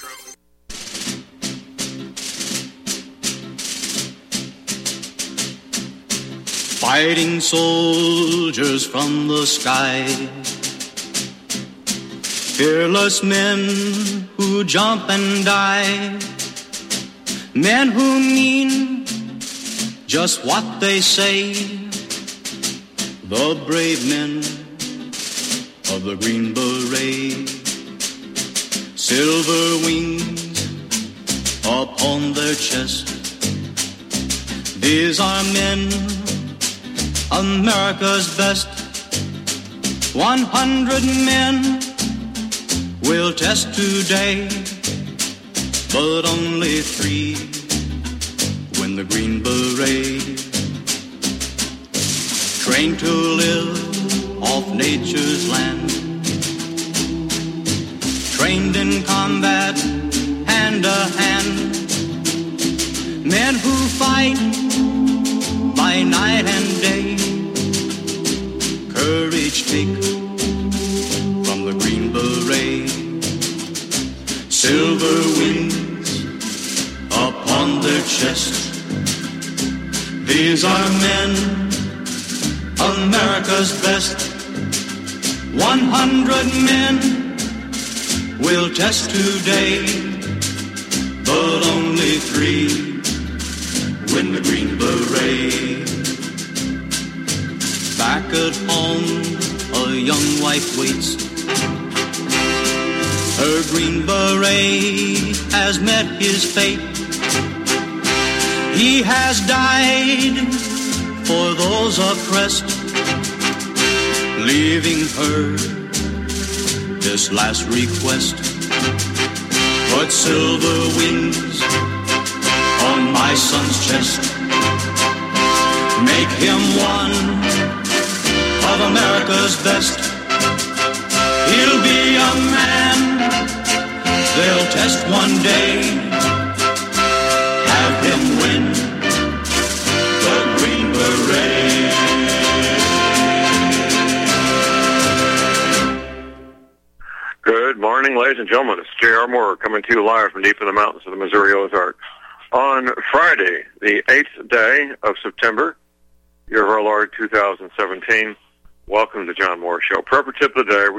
Fighting soldiers from the sky, fearless men who jump and die, men who mean just what they say, the brave men of the Green Beret, silver wings upon their chest. These are men, America's best. 100 men will test today, but only 3 win the Green Beret. Trained to live off nature's land, trained in combat hand to hand, men who fight by night and day, courage take from the Green Beret, silver wings upon their chest. These are men, America's best. 100 men will test today, but only 3 win the Green Beret. Back at home, a young wife waits. Her Green Beret has met his fate. He has died for those oppressed, leaving her this last request. Put silver wings on my son's chest. Make him one of America's best. He'll be a man they'll test one day. Have him win the Green Beret. Good morning, ladies and gentlemen. It's J.R. Moore coming to you live from deep in the mountains of the Missouri Ozarks on Friday, the 8th day of September, year of our Lord 2017. Welcome to John Moore Show. Prepper tip of the day. We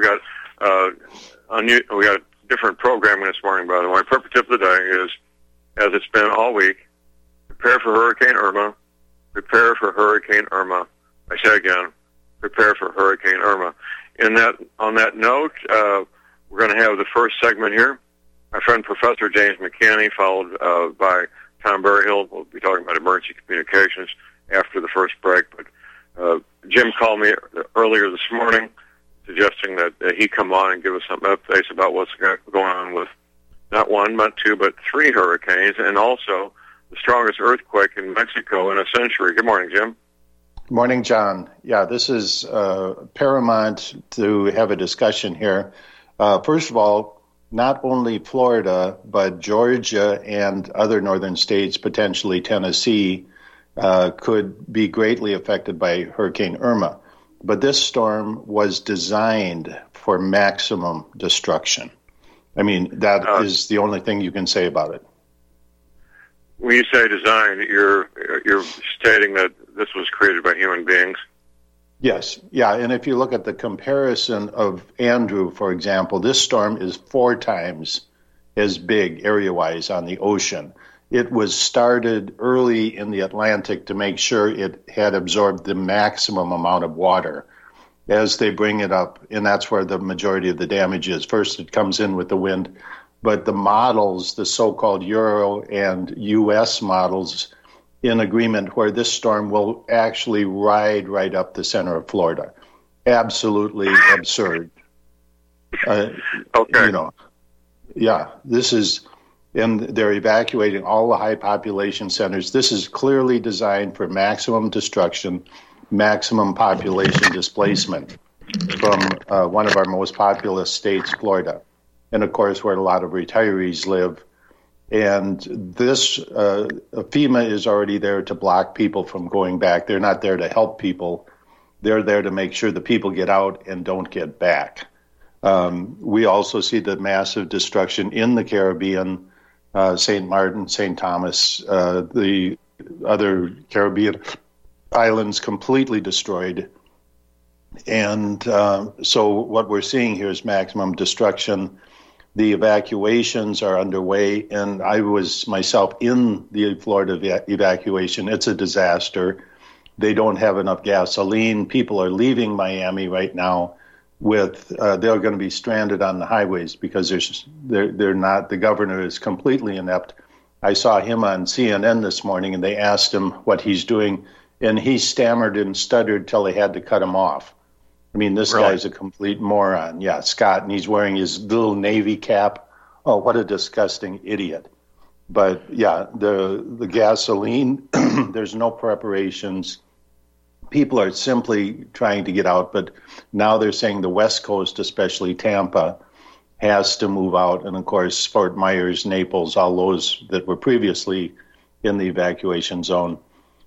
got different programming this morning, by the way. Prepper tip of the day is, as it's been all week, prepare for Hurricane Irma. Prepare for Hurricane Irma. I say again, prepare for Hurricane Irma. On that note, we're going to have the first segment here. My friend Professor James McCanney, followed by Tom Berryhill. We'll be talking about emergency communications after the first break. But Jim called me earlier this morning suggesting that he come on and give us some updates about what's going on with not 1, not 2, but 3 hurricanes, and also the strongest earthquake in Mexico in a century. Good morning, Jim. Good morning, John. Yeah, this is paramount to have a discussion here. First of all, not only Florida, but Georgia and other northern states, potentially Tennessee, could be greatly affected by Hurricane Irma. But this storm was designed for maximum destruction. I mean, that is the only thing you can say about it. When you say designed, you're stating that this was created by human beings? Yes. Yeah, and if you look at the comparison of Andrew, for example, this storm is 4 times as big area-wise on the ocean. It was started early in the Atlantic to make sure it had absorbed the maximum amount of water as they bring it up, and that's where the majority of the damage is. First, it comes in with the wind, but the models, the so-called Euro and U.S. models, in agreement where this storm will actually ride right up the center of Florida. Absolutely absurd. Okay. This is... And they're evacuating all the high population centers. This is clearly designed for maximum destruction, maximum population displacement from one of our most populous states, Florida, and of course where a lot of retirees live. And this FEMA is already there to block people from going back. They're not there to help people. They're there to make sure the people get out and don't get back. We also see the massive destruction in the Caribbean, St. Martin, St. Thomas, the other Caribbean islands completely destroyed. And so what we're seeing here is maximum destruction. The evacuations are underway, and I was myself in the Florida evacuation. It's a disaster. They don't have enough gasoline. People are leaving Miami right now with they're going to be stranded on the highways because they're not. The governor is completely inept. I saw him on CNN this morning, and they asked him what he's doing, and he stammered and stuttered till they had to cut him off. I mean, this Really? guy's a complete moron. Yeah, Scott, and he's wearing his little Navy cap. Oh, what a disgusting idiot. But, yeah, the gasoline, there's no preparations. People are simply trying to get out, but now they're saying the West Coast, especially Tampa, has to move out. And, of course, Fort Myers, Naples, all those that were previously in the evacuation zone.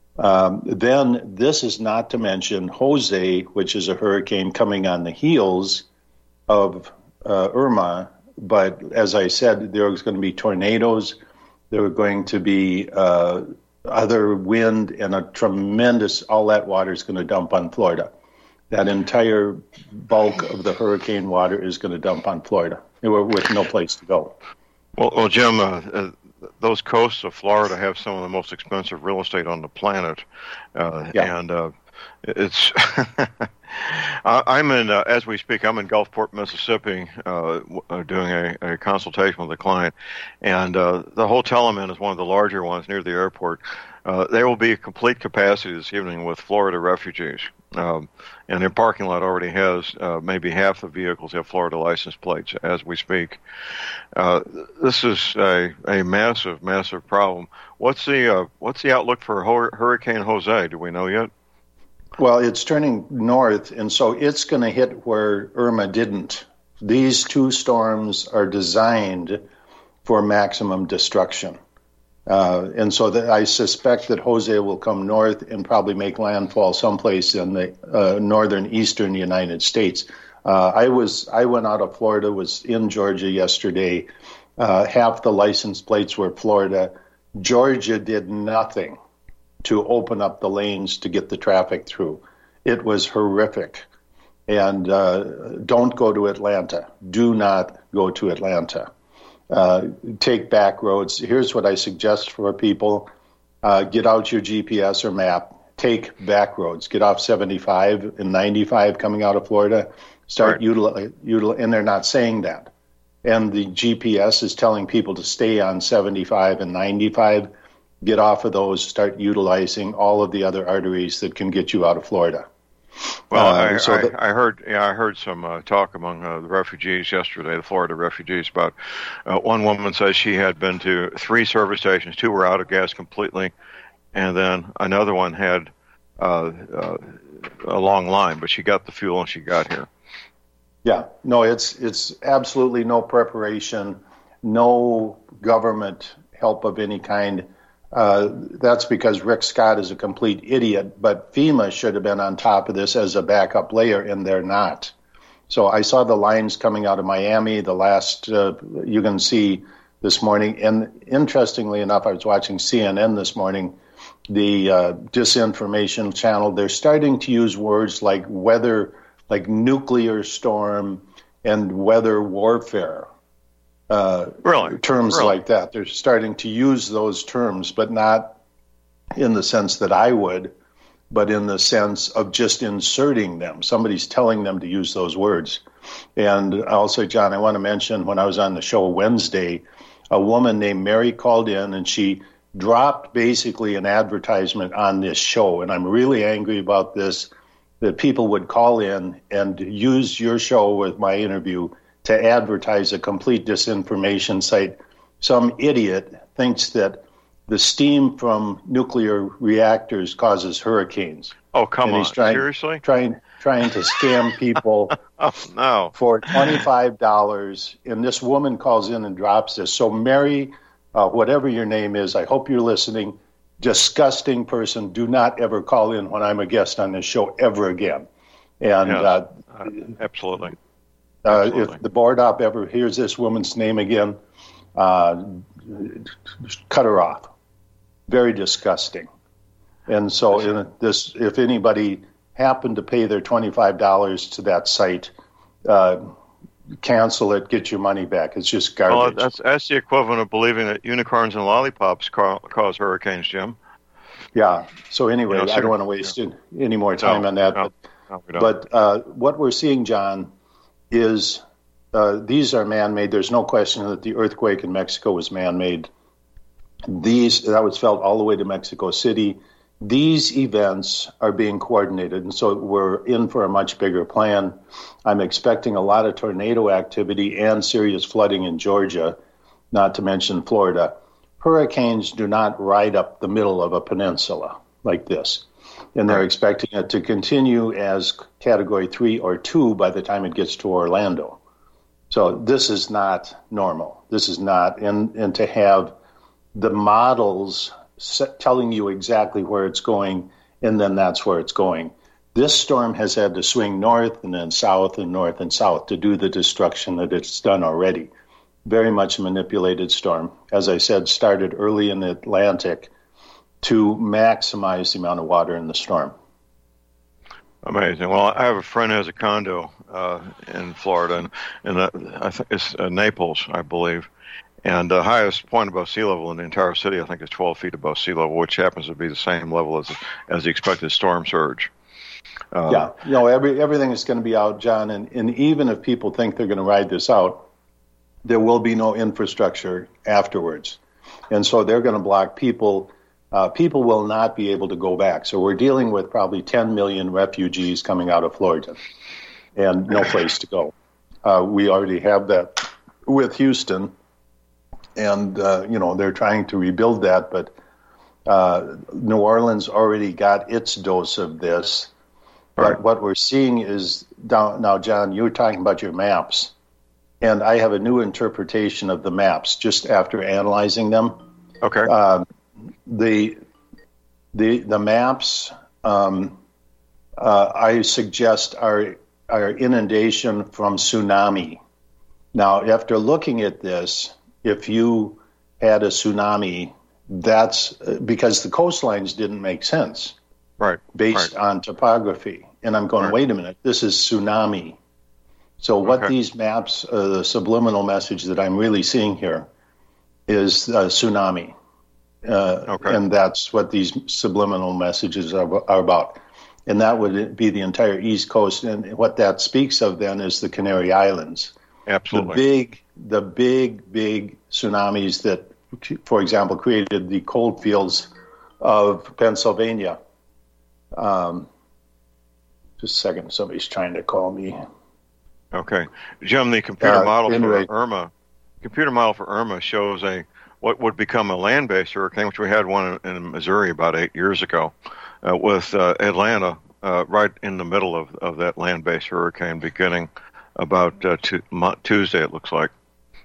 Then this is not to mention Jose, which is a hurricane coming on the heels of Irma. But as I said, there was going to be tornadoes. There were going to be other wind and a tremendous, all that water is going to dump on Florida. That entire bulk of the hurricane water is going to dump on Florida with no place to go. Well, Jim, those coasts of Florida have some of the most expensive real estate on the planet, and it's. I'm in, as we speak, I'm in Gulfport, Mississippi, doing a consultation with a client, and the hotel I'm in is one of the larger ones near the airport. There will be a complete capacity this evening with Florida refugees. And their parking lot already has maybe half the vehicles have Florida license plates as we speak. This is a massive, massive problem. What's the outlook for Hurricane Jose? Do we know yet? Well, it's turning north, and so it's going to hit where Irma didn't. These two storms are designed for maximum destruction. And so I suspect that Jose will come north and probably make landfall someplace in the northern eastern United States. I went out of Florida, was in Georgia yesterday. Half the license plates were Florida. Georgia did nothing to open up the lanes to get the traffic through. It was horrific. And don't go to Atlanta. Do not go to Atlanta. Take back roads. Here's what I suggest for people. Get out your GPS or map. Take back roads. Get off 75 and 95 coming out of Florida. Start and they're not saying that. And the GPS is telling people to stay on 75 and 95. Get off of those. Start utilizing all of the other arteries that can get you out of Florida. Well, I heard some talk among the refugees yesterday, the Florida refugees, about one woman says she had been to 3 service stations, 2 were out of gas completely, and then another one had a long line, but she got the fuel and she got here. Yeah, no, it's absolutely no preparation, no government help of any kind. That's because Rick Scott is a complete idiot, but FEMA should have been on top of this as a backup layer, and they're not. So I saw the lines coming out of Miami, the last, you can see this morning. And interestingly enough, I was watching CNN this morning, the disinformation channel. They're starting to use words like weather, like nuclear storm and weather warfare. Terms like that. They're starting to use those terms, but not in the sense that I would, but in the sense of just inserting them. Somebody's telling them to use those words. And also, John, I want to mention when I was on the show Wednesday, a woman named Mary called in and she dropped basically an advertisement on this show. And I'm really angry about this, that people would call in and use your show with my interview to advertise a complete disinformation site. Some idiot thinks that the steam from nuclear reactors causes hurricanes. Oh, come on. Seriously? Trying to scam people for $25. And this woman calls in and drops this. So Mary, whatever your name is, I hope you're listening. Disgusting person. Do not ever call in when I'm a guest on this show ever again. And yes, absolutely. If the board op ever hears this woman's name again, cut her off. Very disgusting. And so if anybody happened to pay their $25 to that site, cancel it, get your money back. It's just garbage. Well, that's the equivalent of believing that unicorns and lollipops cause hurricanes, Jim. Yeah. So anyway, I don't want to waste any more time on that. But what we're seeing, John, is these are man-made. There's no question that the earthquake in Mexico was man-made. That was felt all the way to Mexico City. These events are being coordinated, and so we're in for a much bigger plan. I'm expecting a lot of tornado activity and serious flooding in Georgia, not to mention Florida. Hurricanes do not ride up the middle of a peninsula like this, and they're expecting it to continue as Category 3 or 2 by the time it gets to Orlando. So this is not normal. This is not, and to have the models telling you exactly where it's going, and then that's where it's going. This storm has had to swing north and then south and north and south to do the destruction that it's done already. Very much a manipulated storm. As I said, started early in the Atlantic to maximize the amount of water in the storm. Amazing. Well, I have a friend who has a condo in Florida, and I think it's Naples, I believe. And the highest point above sea level in the entire city, I think, is 12 feet above sea level, which happens to be the same level as the expected storm surge. Everything is going to be out, John. And even if people think they're going to ride this out, there will be no infrastructure afterwards. And so they're going to block people. People will not be able to go back. So we're dealing with probably 10 million refugees coming out of Florida and no place to go. We already have that with Houston. And, they're trying to rebuild that, but New Orleans already got its dose of this. Right. But what we're seeing is, now, John, you were talking about your maps, and I have a new interpretation of the maps just after analyzing them. Okay. The maps, I suggest, are inundation from tsunami. Now, after looking at this, if you had a tsunami, that's because the coastlines didn't make sense, based on topography. And I'm going, wait a minute, this is tsunami. So what these maps, the subliminal message that I'm really seeing here is tsunami. And that's what these subliminal messages are about. And that would be the entire East Coast. And what that speaks of then is the Canary Islands. Absolutely. The big tsunamis that, for example, created the coal fields of Pennsylvania. Just a second, somebody's trying to call me. Okay, Jim, the computer model for Irma shows what would become a land-based hurricane, which we had one in Missouri about 8 years ago, with Atlanta right in the middle of that land-based hurricane, beginning about Tuesday, it looks like.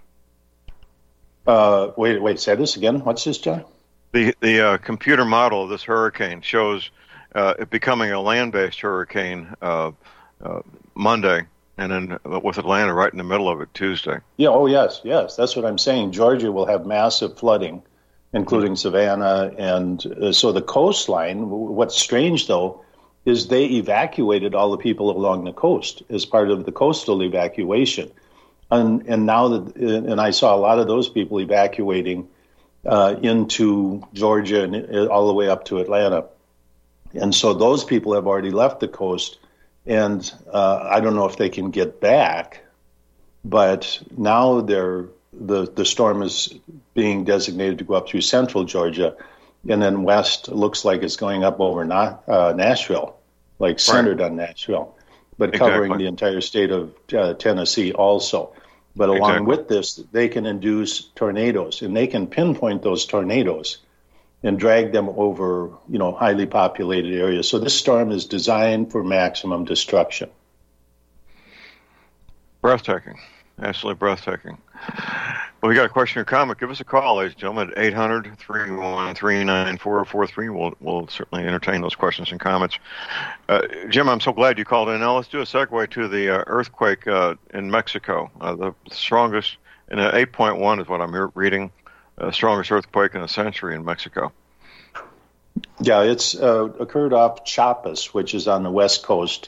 Wait, say this again. What's this, John? The computer model of this hurricane shows it becoming a land-based hurricane Monday, and then with Atlanta right in the middle of it Tuesday. Yeah. Oh, yes. That's what I'm saying. Georgia will have massive flooding, including Savannah, and so the coastline. What's strange, though, is they evacuated all the people along the coast as part of the coastal evacuation. And now and I saw a lot of those people evacuating into Georgia and all the way up to Atlanta. And so those people have already left the coast, and I don't know if they can get back, but now the storm is being designated to go up through central Georgia, and then west looks like it's going up over Nashville, like centered on Nashville, but covering the entire state of Tennessee also. But along with this, they can induce tornadoes, and they can pinpoint those tornadoes and drag them over, highly populated areas. So this storm is designed for maximum destruction. Breathtaking. Absolutely breathtaking. Well, you got a question or comment, give us a call, ladies and gentlemen, at 800-313-9443. We'll certainly entertain those questions and comments. Jim, I'm so glad you called in. Now let's do a segue to the earthquake in Mexico. The strongest, and 8.1 is what I'm reading, strongest earthquake in a century in Mexico. Yeah, it's occurred off Chiapas, which is on the west coast,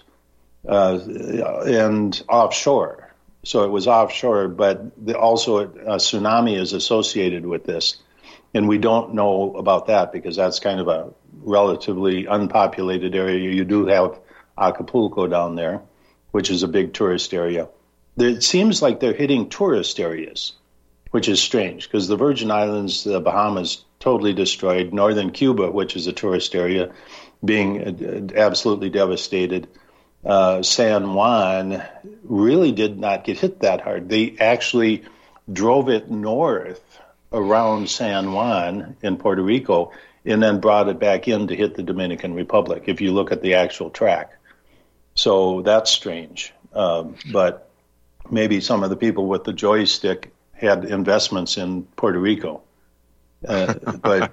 and offshore. So it was offshore, but also a tsunami is associated with this. And we don't know about that because that's kind of a relatively unpopulated area. You do have Acapulco down there, which is a big tourist area. It seems like they're hitting tourist areas, which is strange because the Virgin Islands, the Bahamas, totally destroyed. Northern Cuba, which is a tourist area, being absolutely devastated. San Juan really did not get hit that hard. They actually drove it north around San Juan in Puerto Rico and then brought it back in to hit the Dominican Republic, if you look at the actual track. So that's strange. But maybe some of the people with the joystick had investments in Puerto Rico. But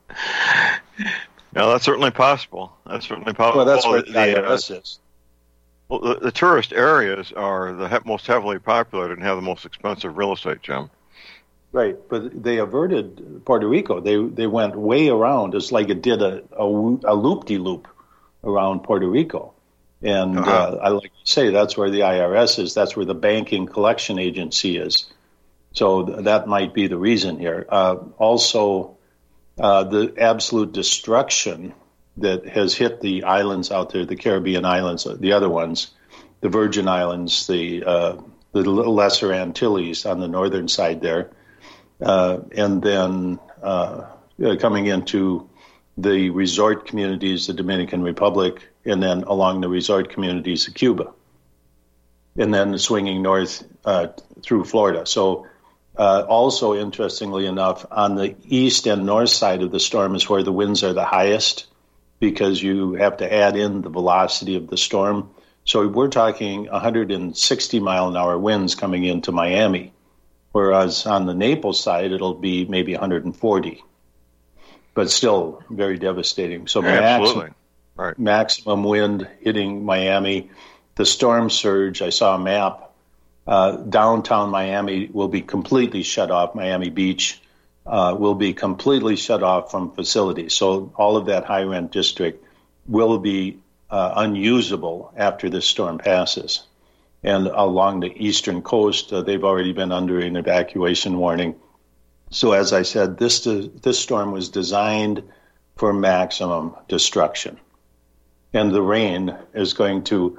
no, that's certainly possible. That's certainly possible. Well, that's where the IRS is. Well, the tourist areas are the most heavily populated and have the most expensive real estate, Jim. Right, but they averted Puerto Rico. They went way around. It's like it did a loop-de-loop around Puerto Rico. And I like to say that's where the IRS is. That's where the banking collection agency is. So that might be the reason here. Also, the absolute destruction that has hit the islands out there, the Caribbean islands, the other ones, the Virgin Islands, the Lesser Antilles on the northern side there, and then coming into the resort communities, the Dominican Republic, and then along the resort communities of Cuba, and then swinging north through Florida. So also, interestingly enough, on the east and north side of the storm is where the winds are the highest, because you have to add in the velocity of the storm. So we're talking 160-mile-an-hour winds coming into Miami, whereas on the Naples side, it'll be maybe 140, but still very devastating. So maximum wind hitting Miami. The storm surge, I saw a map, downtown Miami will be completely shut off, Miami Beach. Will be completely shut off from facilities. So all of that high-rent district will be unusable after this storm passes. And along the eastern coast, they've already been under an evacuation warning. So as I said, this storm was designed for maximum destruction. And the rain is going to,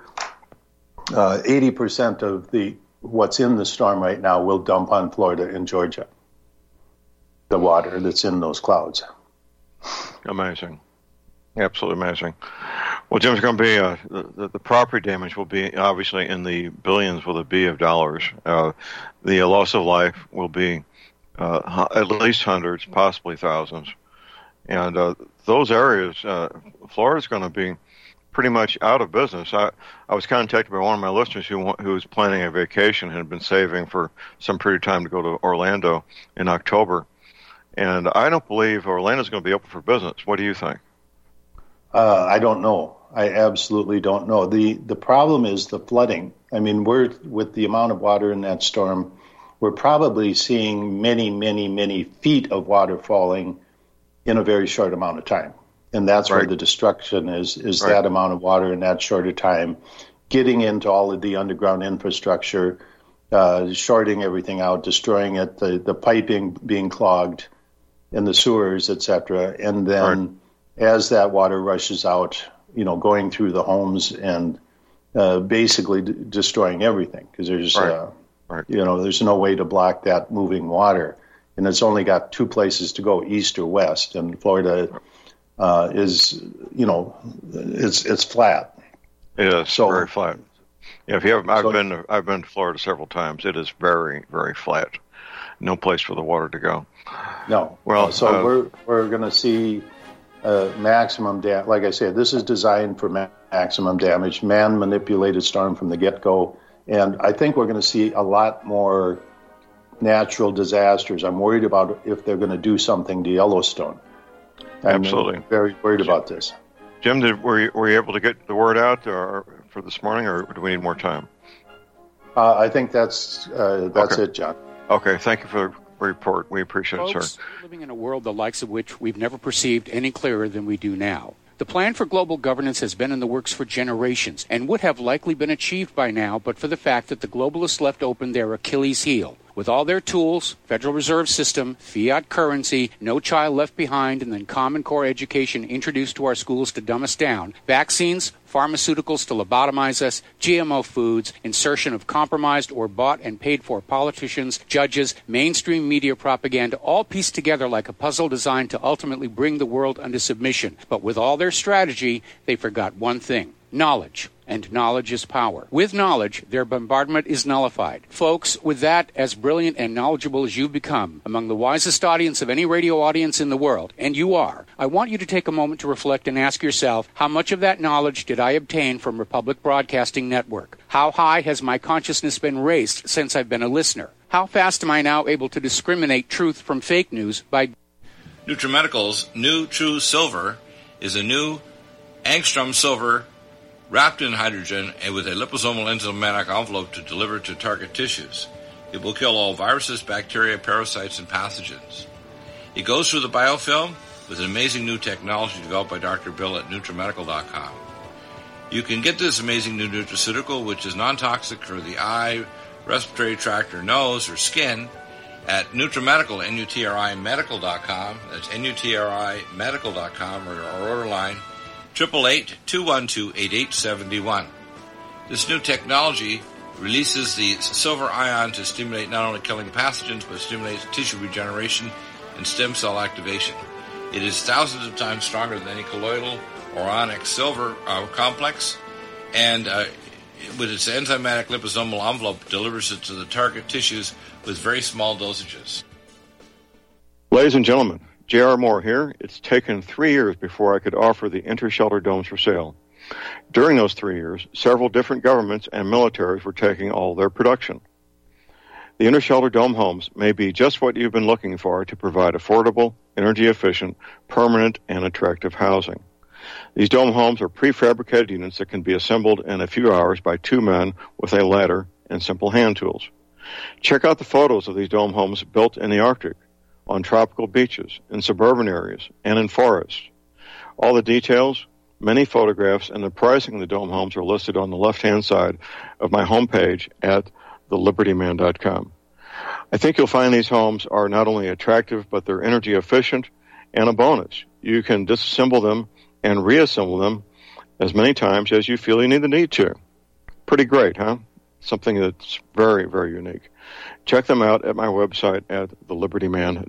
80% of what's in the storm right now will dump on Florida and Georgia. The water that's in those clouds. Amazing. Absolutely amazing. Well, Jim, it's going to be the property damage will be obviously in the billions with a B of dollars. The loss of life will be at least hundreds, possibly thousands. And those areas, Florida's going to be pretty much out of business. I was contacted by one of my listeners who was planning a vacation and had been saving for some period of time to go to Orlando in October. And I don't believe Orlando's going to be open for business. What do you think? I don't know. I absolutely don't know. The problem is the flooding. I mean, with the amount of water in that storm, we're probably seeing many, many, many feet of water falling in a very short amount of time. And that's where the destruction is that amount of water in that shorter time, getting into all of the underground infrastructure, shorting everything out, destroying it, the piping being clogged, and the sewers, etc. And then as that water rushes out, going through the homes and basically destroying everything, because there's there's no way to block that moving water, and it's only got two places to go, east or west, and Florida is it's flat. It is very flat. Yeah, I've been to Florida several times. It is very, very flat. No place for the water to go. No. Well, so we're going to see maximum damage. Like I said, this is designed for maximum damage, man-manipulated storm from the get-go. And I think we're going to see a lot more natural disasters. I'm worried about if they're going to do something to Yellowstone. Absolutely. I'm very worried about this. Jim, were you able to get the word out for this morning, or do we need more time? I think that's it, John. Okay, thank you for the report. We appreciate it, sir. We're living in a world the likes of which we've never perceived any clearer than we do now. The plan for global governance has been in the works for generations and would have likely been achieved by now but for the fact that the globalists left open their Achilles heel. With all their tools, Federal Reserve System, fiat currency, no child left behind, and then Common Core education introduced to our schools to dumb us down, vaccines, pharmaceuticals to lobotomize us, GMO foods, insertion of compromised or bought and paid for politicians, judges, mainstream media propaganda, all pieced together like a puzzle designed to ultimately bring the world under submission. But with all their strategy, they forgot one thing: knowledge. And knowledge is power. With knowledge, their bombardment is nullified. Folks, with that, as brilliant and knowledgeable as you've become, among the wisest audience of any radio audience in the world, and you are, I want you to take a moment to reflect and ask yourself, how much of that knowledge did I obtain from Republic Broadcasting Network? How high has my consciousness been raised since I've been a listener? How fast am I now able to discriminate truth from fake news by... NutriMedical's new True Silver is a new angstrom silver wrapped in hydrogen and with a liposomal enzymatic envelope to deliver to target tissues. It will kill all viruses, bacteria, parasites, and pathogens. It goes through the biofilm with an amazing new technology developed by Dr. Bill at NutriMedical.com. You can get this amazing new nutraceutical, which is non-toxic for the eye, respiratory tract, or nose, or skin, at NutriMedical, NutriMedical.com. That's NutriMedical.com, or our order line 888-212-8871. This new technology releases the silver ion to stimulate not only killing pathogens, but stimulates tissue regeneration and stem cell activation. It is thousands of times stronger than any colloidal or onyx silver complex, and with its enzymatic liposomal envelope, delivers it to the target tissues with very small dosages. Ladies and gentlemen, J.R. Moore here. It's taken 3 years before I could offer the Intershelter domes for sale. During those 3 years, several different governments and militaries were taking all their production. The Intershelter dome homes may be just what you've been looking for to provide affordable, energy-efficient, permanent, and attractive housing. These dome homes are prefabricated units that can be assembled in a few hours by 2 men with a ladder and simple hand tools. Check out the photos of these dome homes built in the Arctic, on tropical beaches, in suburban areas, and in forests. All the details, many photographs, and the pricing of the dome homes are listed on the left-hand side of my homepage at thelibertyman.com. I think you'll find these homes are not only attractive, but they're energy efficient, and a bonus. You can disassemble them and reassemble them as many times as you feel you need to. Pretty great, huh? Something that's very, very unique. Check them out at my website at thelibertyman.com.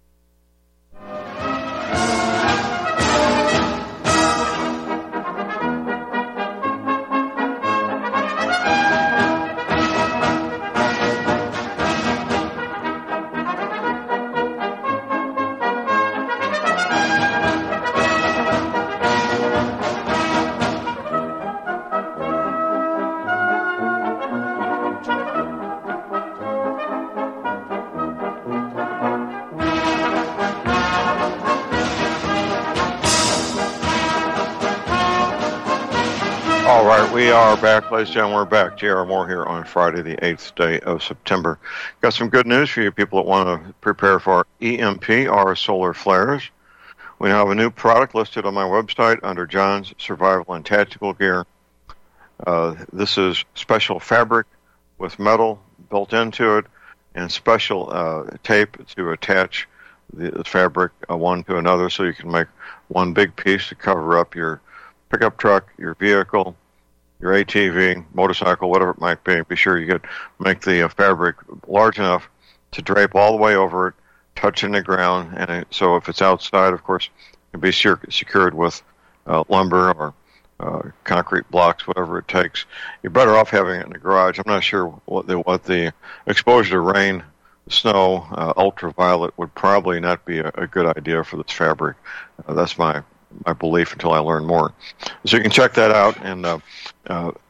We are back, ladies and gentlemen. We're back. J.R. Moore here on Friday, the 8th day of September. Got some good news for you people that want to prepare for EMP, our solar flares. We now have a new product listed on my website under John's Survival and Tactical Gear. This is special fabric with metal built into it and special tape to attach the fabric one to another so you can make one big piece to cover up your pickup truck, your vehicle, your ATV, motorcycle, whatever it might be. Be sure you make the fabric large enough to drape all the way over it, touching the ground, and so if it's outside, of course, it can be secured with lumber or concrete blocks, whatever it takes. You're better off having it in the garage. I'm not sure what the exposure to rain, snow, ultraviolet would probably not be a good idea for this fabric. That's my belief until I learn more. So you can check that out, and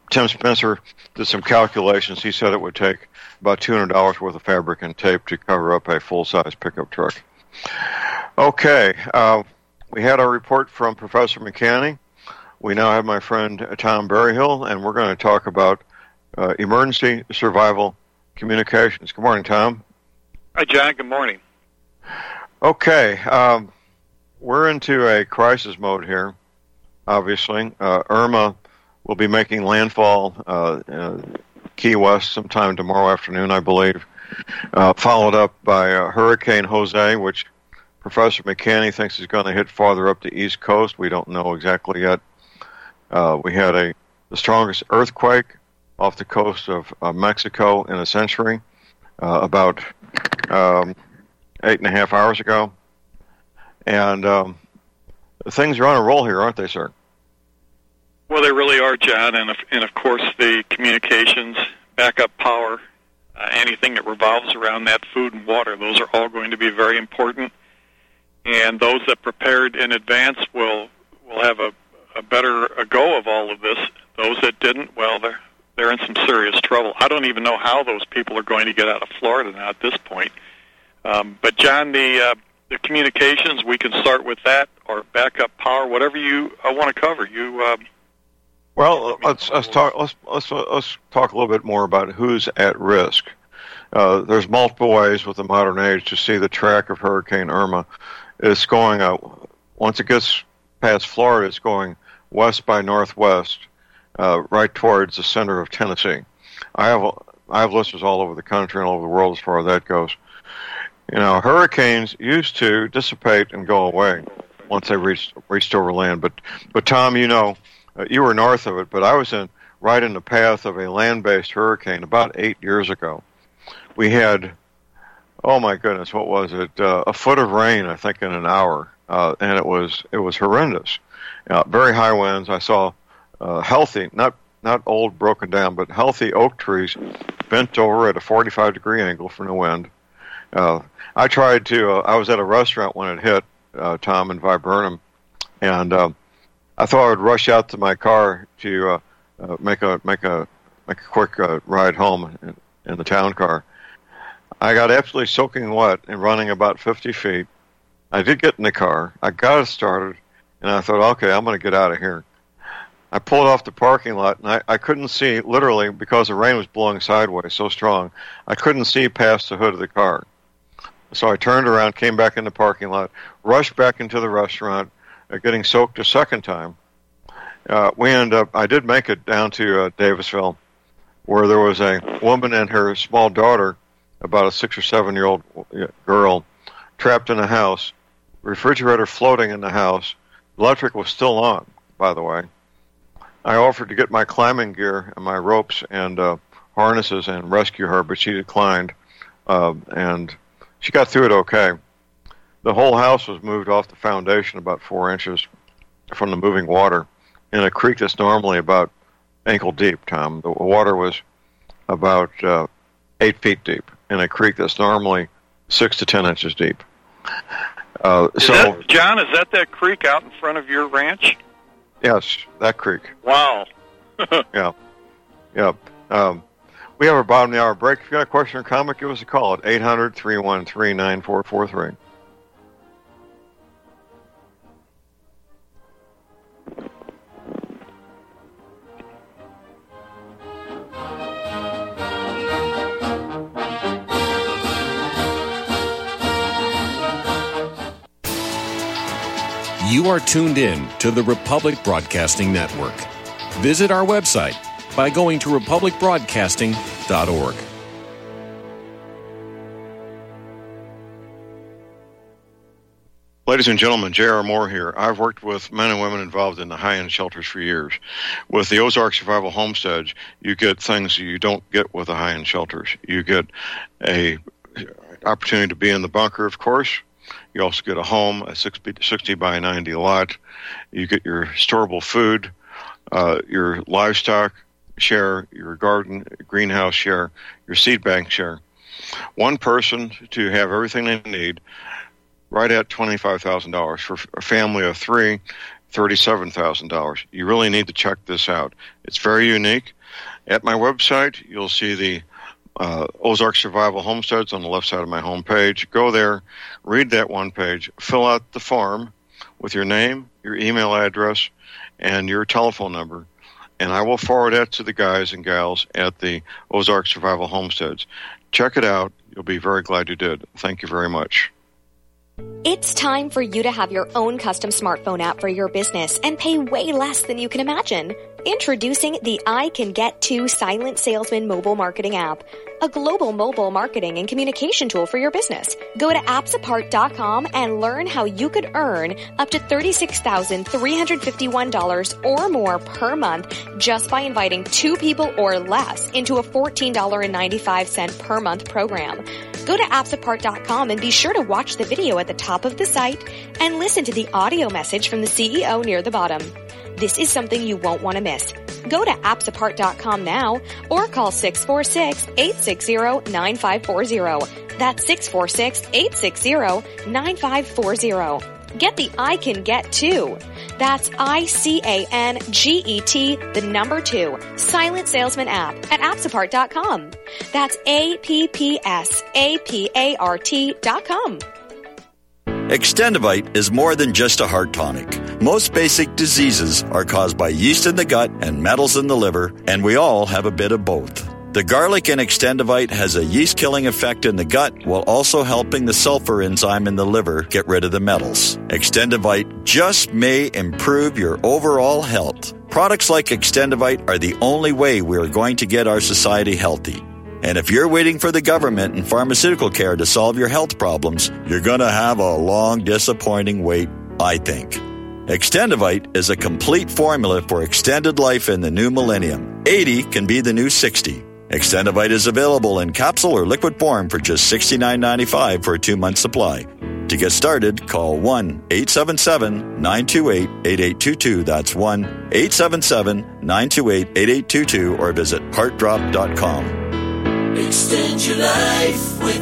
Tim Spencer did some calculations. He said it would take about $200 worth of fabric and tape to cover up a full-size pickup truck. Okay, we had our report from Professor McCanny. We now have my friend Tom Berryhill, and we're going to talk about emergency survival communications. Good morning, Tom. Hi, John. Good morning. Okay, we're into a crisis mode here, obviously. Irma will be making landfall Key West sometime tomorrow afternoon, I believe, followed up by Hurricane Jose, which Professor McCanny thinks is going to hit farther up the East Coast. We don't know exactly yet. We had the strongest earthquake off the coast of Mexico in a century, about 8.5 hours ago. And things are on a roll here, aren't they, sir? Well, they really are, John, and of course the communications, backup power, anything that revolves around that, food and water, those are all going to be very important. And those that prepared in advance will have a better go of all of this. Those that didn't, well, they're in some serious trouble. I don't even know how those people are going to get out of Florida now at this point. But John, the communications, we can start with that, or backup power, whatever you want to cover. Well, let's talk a little bit more about who's at risk. There's multiple ways with the modern age to see the track of Hurricane Irma. It's going once it gets past Florida, it's going west by northwest, right towards the center of Tennessee. I have listeners all over the country and all over the world as far as that goes. You know, hurricanes used to dissipate and go away once they reached over land. But Tom, you know, you were north of it, but I was right in the path of a land-based hurricane about 8 years ago. We had, oh my goodness, what was it? A foot of rain, I think, in an hour, and it was horrendous. Very high winds. I saw healthy, not old, broken down, but healthy oak trees bent over at a 45-degree angle from the wind. I tried to. I was at a restaurant when it hit, Tom, in Viburnum, and I thought I would rush out to my car to make a quick ride home in the town car. I got absolutely soaking wet and running about 50 feet. I did get in the car. I got it started, and I thought, okay, I'm going to get out of here. I pulled off the parking lot, and I couldn't see, literally, because the rain was blowing sideways so strong, I couldn't see past the hood of the car. So I turned around, came back in the parking lot, rushed back into the restaurant, getting soaked a second time. I did make it down to Davisville, where there was a woman and her small daughter, about a 6 or 7 year old girl, trapped in a house, refrigerator floating in the house. Electric was still on, by the way. I offered to get my climbing gear and my ropes and harnesses and rescue her, but she declined, and she got through it okay. The whole house was moved off the foundation about 4 inches from the moving water in a creek that's normally about ankle deep, Tom. The water was about 8 feet deep in a creek that's normally 6 to 10 inches deep. John, is that creek out in front of your ranch? Yes, that creek. Wow. Yeah. We have our bottom of the hour break. If you got a question or comment, give us a call at 800-313-9443. You are tuned in to the Republic Broadcasting Network. Visit our website by going to republicbroadcasting.org. Ladies and gentlemen, J.R. Moore here. I've worked with men and women involved in the high-end shelters for years. With the Ozark Survival Homestead, you get things you don't get with the high-end shelters. You get a opportunity to be in the bunker, of course. You also get a home, a 60 by 90 lot. You get your storable food, your livestock share, your garden, greenhouse share, your seed bank share. One person to have everything they need, right at $25,000. For a family of 3, $37,000. You really need to check this out. It's very unique. At my website, you'll see the Ozark Survival Homesteads on the left side of my homepage. Go there, read that one page, fill out the form with your name, your email address, and your telephone number, and I will forward that to the guys and gals at the Ozark Survival Homesteads. Check it out. You'll be very glad you did. Thank you very much. It's time for you to have your own custom smartphone app for your business and pay way less than you can imagine. Introducing the I Can Get To Silent Salesman mobile marketing app, a global mobile marketing and communication tool for your business. Go to appsapart.com and learn how you could earn up to $36,351 or more per month just by inviting 2 people or less into a $14.95 per month program. Go to appsapart.com and be sure to watch the video at the top of the site and listen to the audio message from the CEO near the bottom. This is something you won't want to miss. Go to appsapart.com now or call 646-860-9540. That's 646-860-9540. Get the I Can Get To. That's ICANGET, the number 2, Silent Salesman app at appsapart.com. That's APPSAPART.com. Extendivite is more than just a heart tonic. Most basic diseases are caused by yeast in the gut and metals in the liver, and we all have a bit of both. The garlic in Extendivite has a yeast-killing effect in the gut while also helping the sulfur enzyme in the liver get rid of the metals. Extendivite just may improve your overall health. Products like Extendivite are the only way we are going to get our society healthy. And if you're waiting for the government and pharmaceutical care to solve your health problems, you're going to have a long, disappointing wait, I think. Extendivite is a complete formula for extended life in the new millennium. 80 can be the new 60. Extendivite is available in capsule or liquid form for just $69.95 for a 2-month supply. To get started, call 1-877-928-8822. That's 1-877-928-8822 or visit heartdrop.com. Extend your life with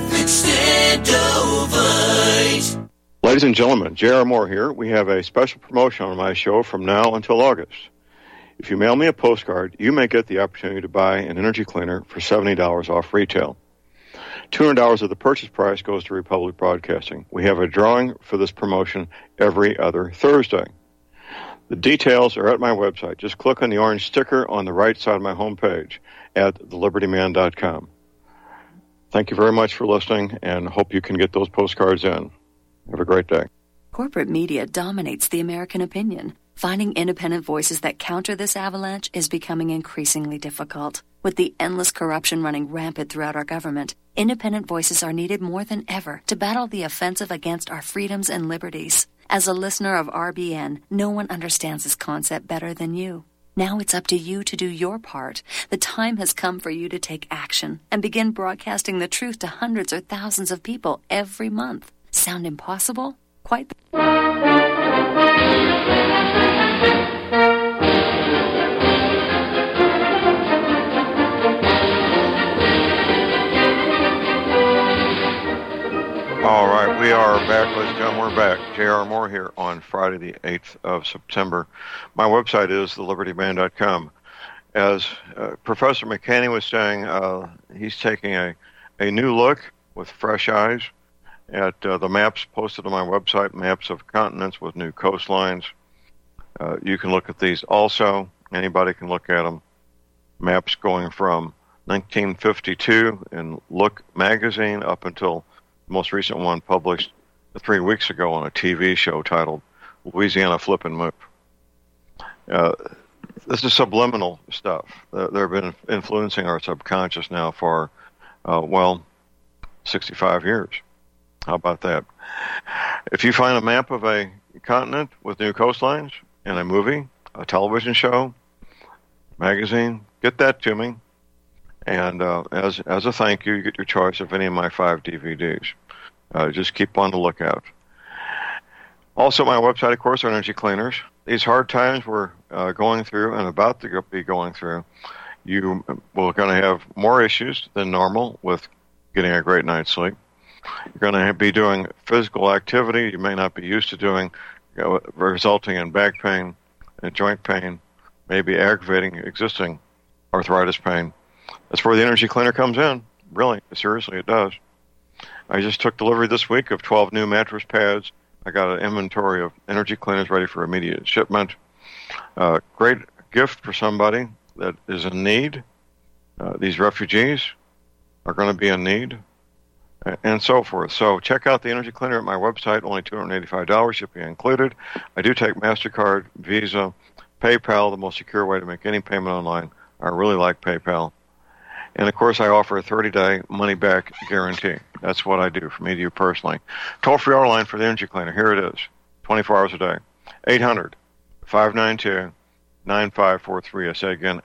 Extendovite. Ladies and gentlemen, J.R. Moore here. We have a special promotion on my show from now until August. If you mail me a postcard, you may get the opportunity to buy an energy cleaner for $70 off retail. $200 of the purchase price goes to Republic Broadcasting. We have a drawing for this promotion every other Thursday. The details are at my website. Just click on the orange sticker on the right side of my homepage at thelibertyman.com. Thank you very much for listening, and hope you can get those postcards in. Have a great day. Corporate media dominates the American opinion. Finding independent voices that counter this avalanche is becoming increasingly difficult. With the endless corruption running rampant throughout our government, independent voices are needed more than ever to battle the offensive against our freedoms and liberties. As a listener of RBN, no one understands this concept better than you. Now it's up to you to do your part. The time has come for you to take action and begin broadcasting the truth to hundreds or thousands of people every month. Sound impossible? Quite. All right, we are back, ladies and gentlemen. We're back. J.R. Moore here on Friday, the 8th of September. My website is thelibertyman.com. As Professor McCanney was saying, he's taking a new look with fresh eyes at the maps posted on my website, maps of continents with new coastlines. You can look at these also. Anybody can look at them. Maps going from 1952 in Look magazine up until the most recent one published 3 weeks ago on a TV show titled Louisiana Flip and Move. This is subliminal stuff. They've been influencing our subconscious now for, 65 years. How about that? If you find a map of a continent with new coastlines and a movie, a television show, magazine, get that to me. And as a thank you, you get your choice of any of my 5 DVDs. Just keep on the lookout. Also, my website, of course, are energy cleaners. These hard times we're going through and about to be going through, you will going to have more issues than normal with getting a great night's sleep. You're going to be doing physical activity you may not be used to doing. resulting in back pain and joint pain, maybe aggravating existing arthritis pain. That's where the Energy Cleaner comes in. Really, seriously, it does. I just took delivery this week of 12 new mattress pads. I got an inventory of Energy Cleaners ready for immediate shipment. Great gift for somebody that is in need. These refugees are going to be in need, and so forth. So check out the Energy Cleaner at my website. Only $285 shipping included. I do take MasterCard, Visa, PayPal, the most secure way to make any payment online. I really like PayPal. And, of course, I offer a 30-day money-back guarantee. That's what I do for me to you personally. Toll-free order line for the Energy Cleaner. Here it is, 24 hours a day. 800-592-9543. I say again,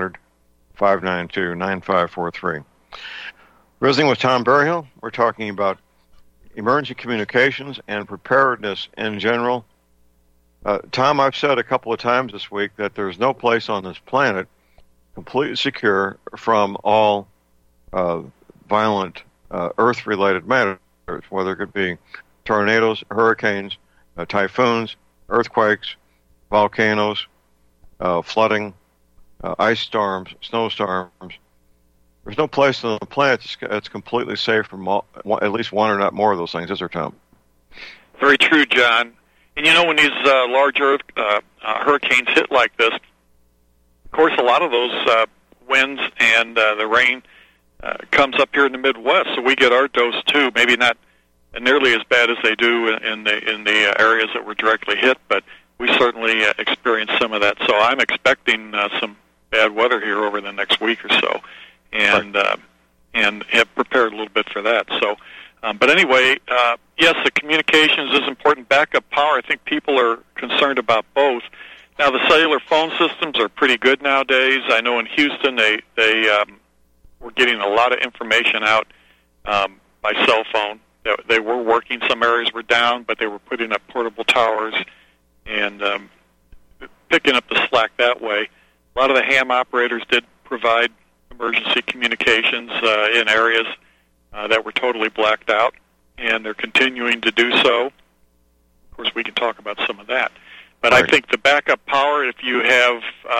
800-592-9543. Visiting with Tom Berryhill, we're talking about emergency communications and preparedness in general. Tom, I've said a couple of times this week that there's no place on this planet completely secure from all violent earth-related matters, whether it could be tornadoes, hurricanes, typhoons, earthquakes, volcanoes, flooding, ice storms, snowstorms. There's no place on the planet that's completely safe from at least one or not more of those things, is there, Tom? Very true, John. And you know, when these large hurricanes hit like this, of course, a lot of those winds and the rain comes up here in the Midwest, so we get our dose too. Maybe not nearly as bad as they do in the areas that were directly hit, but we certainly experienced some of that. So I'm expecting some bad weather here over the next week or so, and have prepared a little bit for that. So, but anyway, yes, the communications is important. Backup power, I think people are concerned about both. Now, the cellular phone systems are pretty good nowadays. I know in Houston they were getting a lot of information out by cell phone. They were working. Some areas were down, but they were putting up portable towers and picking up the slack that way. A lot of the ham operators did provide emergency communications in areas that were totally blacked out, and they're continuing to do so. Of course, we can talk about some of that. But right. I think the backup power, if you have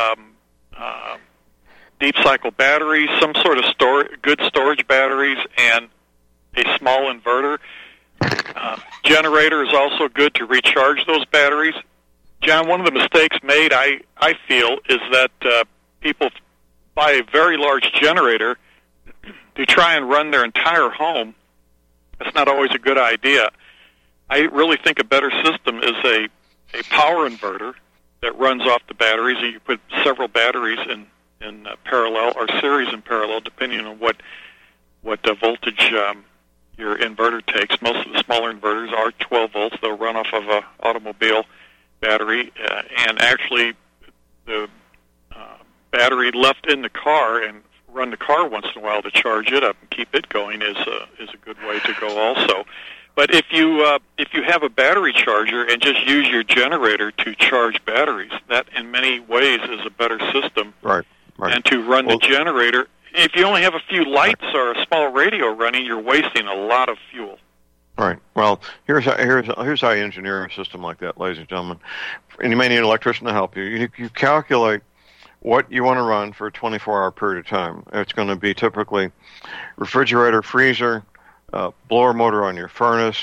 deep cycle batteries, some sort of good storage batteries, and a small inverter, generator is also good to recharge those batteries. John, one of the mistakes made, I feel, is that people buy a very large generator to try and run their entire home. That's not always a good idea. I really think a better system is a power inverter that runs off the batteries. You put several batteries in parallel or series in parallel, depending on what voltage your inverter takes. Most of the smaller inverters are 12 volts. They'll run off of an automobile battery, and actually the battery left in the car and run the car once in a while to charge it up and keep it going is a good way to go also. But if you have a battery charger and just use your generator to charge batteries, that in many ways is a better system. Right. And to run the generator, if you only have a few lights or a small radio running, you're wasting a lot of fuel. Right. Well, here's how you engineer a system like that, ladies and gentlemen. And you may need an electrician to help you. You calculate what you want to run for a 24-hour period of time. It's going to be typically refrigerator, freezer, blower motor on your furnace.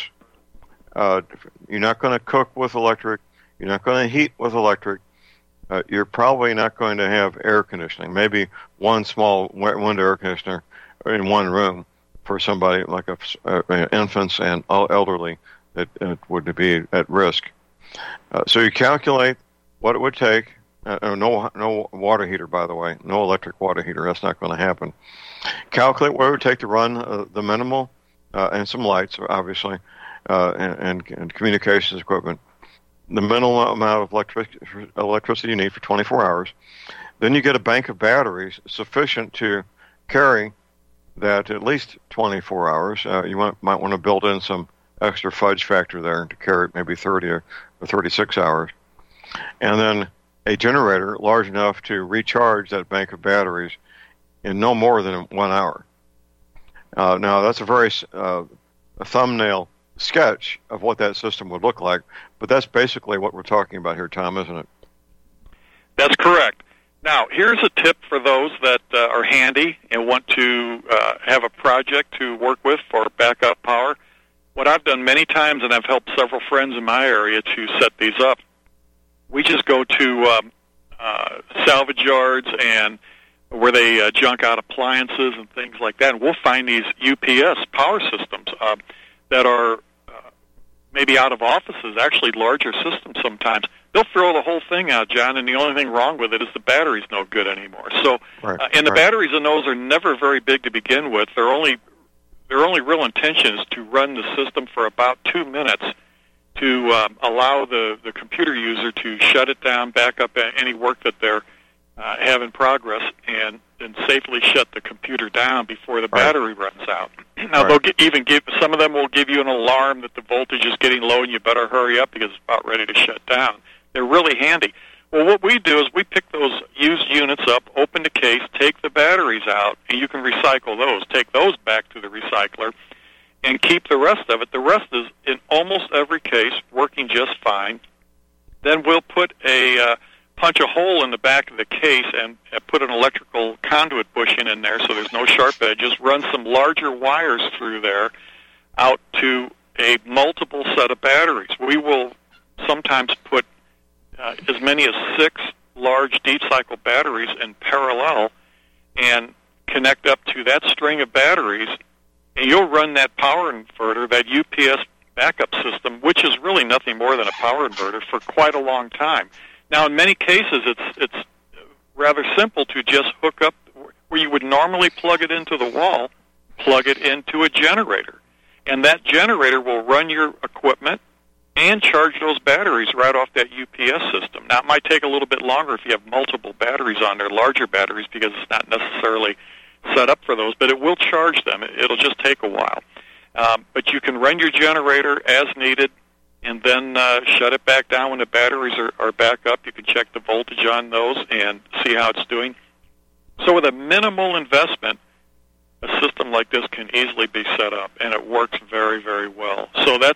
You're not going to cook with electric. You're not going to heat with electric. You're probably not going to have air conditioning. Maybe one small window air conditioner in one room for somebody like infants and elderly that would be at risk. So you calculate what it would take. No water heater, by the way. No electric water heater. That's not going to happen. Calculate what it would take to run the minimal and some lights, obviously, and communications equipment. The minimal amount of electricity you need for 24 hours. Then you get a bank of batteries sufficient to carry that at least 24 hours. You might want to build in some extra fudge factor there to carry it maybe 30 or 36 hours. And then a generator large enough to recharge that bank of batteries in no more than 1 hour. Now, that's a very thumbnail sketch of what that system would look like, but that's basically what we're talking about here, Tom, isn't it? That's correct. Now, here's a tip for those that are handy and want to have a project to work with for backup power. What I've done many times, and I've helped several friends in my area to set these up, we just go to salvage yards and where they junk out appliances and things like that, and we'll find these UPS power systems that are maybe out of offices, actually larger systems sometimes. They'll throw the whole thing out, John, and the only thing wrong with it is the battery's no good anymore. So, and the batteries in those are never very big to begin with. Their only real intention is to run the system for about 2 minutes to allow the computer user to shut it down, back up any work that they're have in progress, and then safely shut the computer down before the battery runs out. Now, they'll even give, some of them will give you an alarm that the voltage is getting low and you better hurry up because it's about ready to shut down. They're really handy. Well, what we do is we pick those used units up, open the case, take the batteries out, and you can recycle those. Take those back to the recycler and keep the rest of it. The rest is, in almost every case, working just fine. Then we'll punch a hole in the back of the case and put an electrical conduit bushing in there so there's no sharp edges, run some larger wires through there out to a multiple set of batteries. We will sometimes put as many as 6 large deep cycle batteries in parallel and connect up to that string of batteries, and you'll run that power inverter, that UPS backup system, which is really nothing more than a power inverter, for quite a long time. Now, in many cases, it's rather simple to just hook up where you would normally plug it into the wall, plug it into a generator, and that generator will run your equipment and charge those batteries right off that UPS system. Now, it might take a little bit longer if you have multiple batteries on there, larger batteries, because it's not necessarily set up for those, but it will charge them. It'll just take a while. But you can run your generator as needed and then shut it back down when the batteries are back up. You can check the voltage on those and see how it's doing. So with a minimal investment, a system like this can easily be set up, and it works very, very well. So that's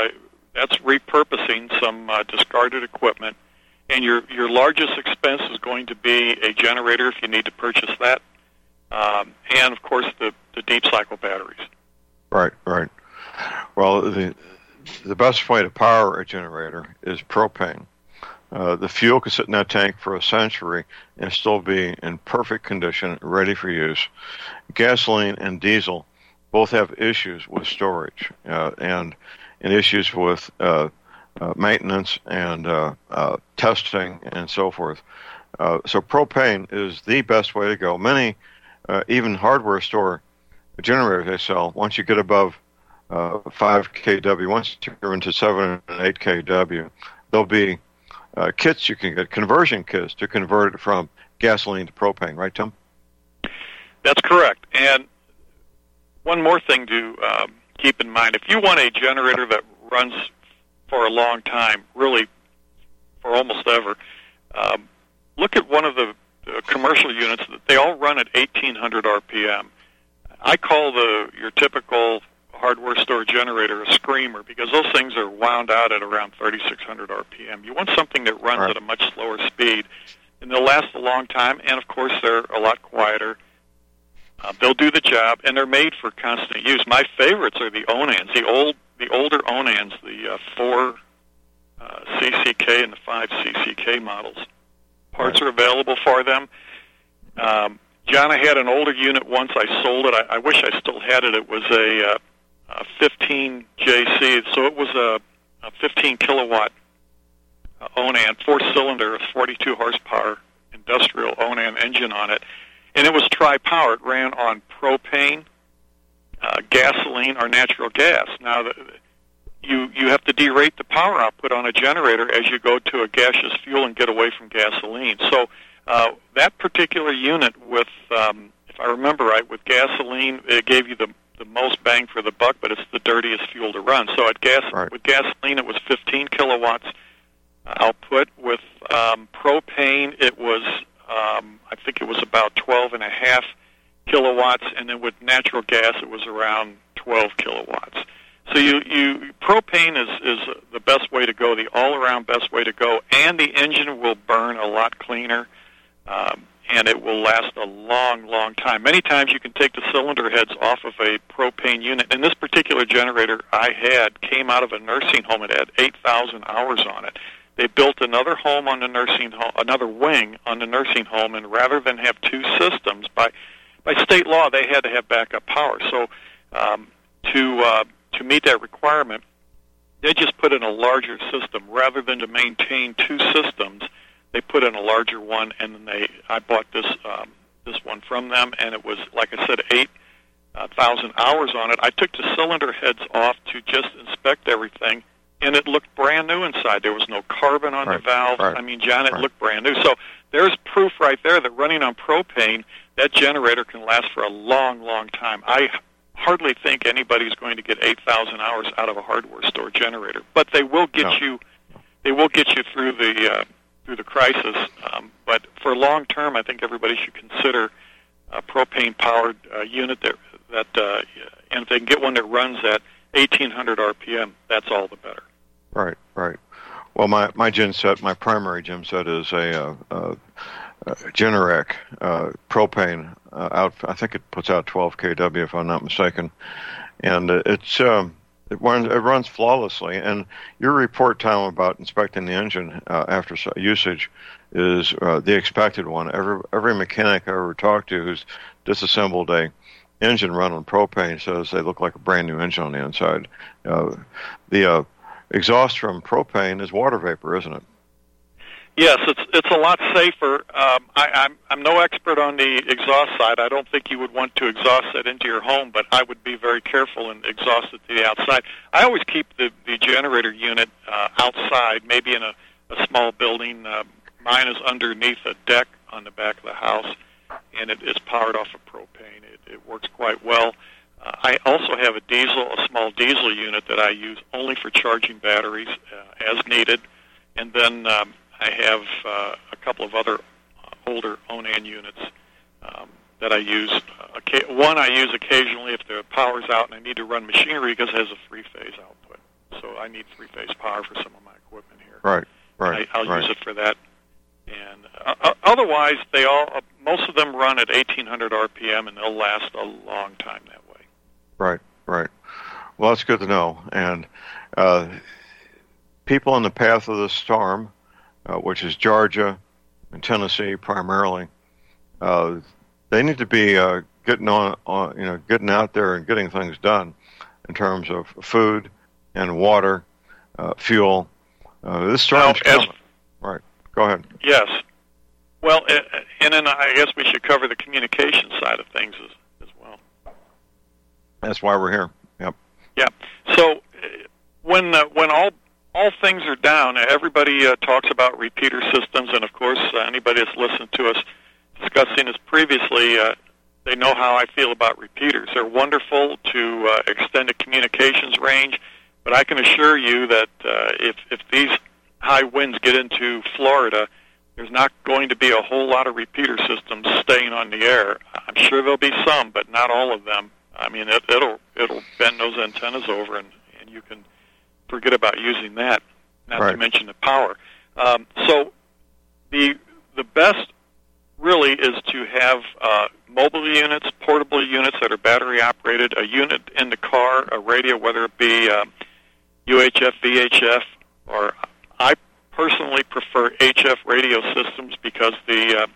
repurposing some discarded equipment, and your largest expense is going to be a generator if you need to purchase that, and of course the deep cycle batteries. Right. Well, the best way to power a generator is propane. The fuel can sit in that tank for a century and still be in perfect condition, ready for use. Gasoline and diesel both have issues with storage and issues with maintenance and testing and so forth. So propane is the best way to go. Many, even hardware store generators they sell, once you get above 5 kW, once you're into 7 and 8 kW, there'll be kits you can get, conversion kits to convert it from gasoline to propane. Right, Tim? That's correct. And one more thing to keep in mind, if you want a generator that runs for a long time, really for almost ever, look at one of the commercial units. They all run at 1,800 RPM. I call your typical hardware store generator a screamer because those things are wound out at around 3,600 RPM. You want something that runs at a much slower speed, and they'll last a long time, and of course they're a lot quieter. They'll do the job, and they're made for constant use. My favorites are the Onans, the older Onans, the 4 CCK and the 5 CCK models. Parts are available for them. John, I had an older unit once. I sold it. I wish I still had it. It was a 15 JC, so it was a 15 kilowatt Onan, 4-cylinder, 42 horsepower industrial Onan engine on it. And it was tri-power. It ran on propane, gasoline, or natural gas. Now, you have to derate the power output on a generator as you go to a gaseous fuel and get away from gasoline. So that particular unit, with if I remember right, with gasoline, it gave you the most bang for the buck, but it's the dirtiest fuel to run. So with gasoline, it was 15 kilowatts output. With propane, it was I think it was about 12.5 kilowatts, and then with natural gas, it was around 12 kilowatts. So propane is the best way to go, the all-around best way to go, and the engine will burn a lot cleaner, and it will last a long, long time. Many times you can take the cylinder heads off of a propane unit. And this particular generator I had came out of a nursing home. It had 8,000 hours on it. They built another home on the nursing home, another wing on the nursing home, and rather than have two systems, by state law they had to have backup power. So to meet that requirement, they just put in a larger system rather than to maintain two systems. They put in a larger one, and then I bought this one from them, and it was, like I said, 8,000 hours on it. I took the cylinder heads off to just inspect everything, and it looked brand new inside. There was no carbon on the valve. I mean, John, it looked brand new. So there's proof right there that running on propane, that generator can last for a long, long time. I hardly think anybody's going to get 8,000 hours out of a hardware store generator, but they will get you. They will get you through the crisis. But for long term, I think everybody should consider a propane-powered unit that and if they can get one that runs at 1,800 RPM, that's all the better. Right. Well, my gen set, my primary gen set is a Generac propane out. I think it puts out 12 kW if I'm not mistaken, and it runs flawlessly. And your report, Tom, about inspecting the engine after usage is the expected one. Every mechanic I ever talked to who's disassembled a engine run on propane says they look like a brand new engine on the inside. The exhaust from propane is water vapor, isn't it? Yes, it's a lot safer. I'm no expert on the exhaust side. I don't think you would want to exhaust that into your home, but I would be very careful and exhaust it to the outside. I always keep the generator unit outside, maybe in a small building. Mine is underneath a deck on the back of the house, and it is powered off of propane. It works quite well. I also have a small diesel unit that I use only for charging batteries as needed, and then I have a couple of other older Onan units that I use. One I use occasionally if the power's out and I need to run machinery because it has a three-phase output. So I need three-phase power for some of my equipment here. Right. I'll use it for that. And otherwise, most of them run at 1,800 RPM, and they'll last a long time that way. Right. Well, that's good to know. And people in the path of the storm, which is Georgia and Tennessee primarily, they need to be getting out there and getting things done in terms of food and water, fuel. This storm's coming. Right. Go ahead. Yes. Well, and then I guess we should cover the communication side of things as well. That's why we're here. Yep. Yeah. So when all things are down, everybody talks about repeater systems, and of course, anybody that's listened to us discussing this previously, they know how I feel about repeaters. They're wonderful to extend a communications range, but I can assure you that if these high winds get into Florida, there's not going to be a whole lot of repeater systems staying on the air. I'm sure there'll be some, but not all of them. I mean, it'll bend those antennas over, and you can forget about using that, not to mention the power. So the best really is to have mobile units, portable units that are battery operated, a unit in the car, a radio, whether it be UHF, VHF, or I personally prefer HF radio systems because you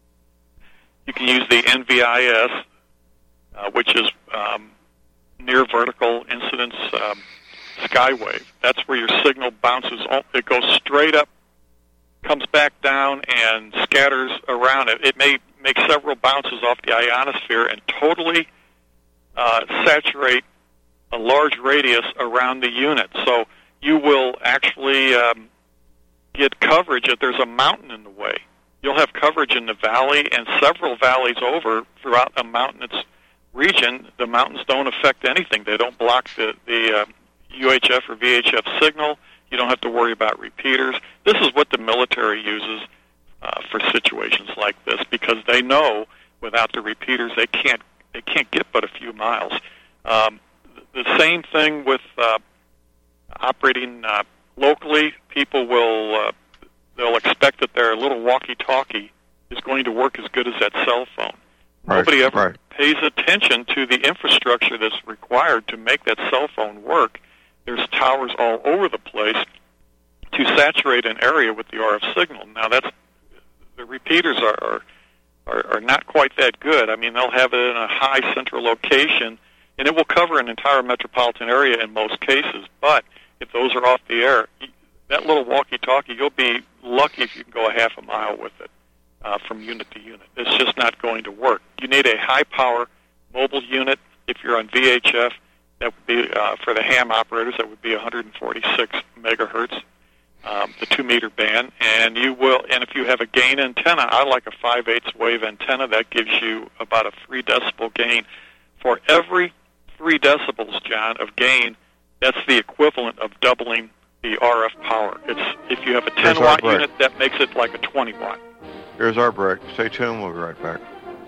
can use the NVIS, which is near vertical incidence skywave. That's where your signal bounces. It goes straight up, comes back down, and scatters around. It may make several bounces off the ionosphere and totally saturate a large radius around the unit. So you will actually get coverage if there's a mountain in the way. You'll have coverage in the valley and several valleys over throughout a mountainous region. The mountains don't affect anything. They don't block the UHF or VHF signal. You don't have to worry about repeaters. This is what the military uses for situations like this because they know without the repeaters they can't get but a few miles. The same thing with locally, people will they'll expect that their little walkie-talkie is going to work as good as that cell phone. Right, Nobody ever right. pays attention to the infrastructure that's required to make that cell phone work. There's towers all over the place to saturate an area with the RF signal. Now, the repeaters are not quite that good. I mean, they'll have it in a high central location, and it will cover an entire metropolitan area in most cases. But if those are off the air, that little walkie-talkie, you'll be lucky if you can go a half a mile with it from unit to unit. It's just not going to work. You need a high-power mobile unit. If you're on VHF, that would be, for the ham operators, that would be 146 megahertz, the 2-meter band. And if you have a gain antenna, I like a 5/8 wave antenna. That gives you about a 3 decibel gain. For every 3 decibels, John, of gain, that's the equivalent of doubling the RF power. If you have a 10-watt unit, that makes it like a 20-watt. Here's our break. Stay tuned. We'll be right back.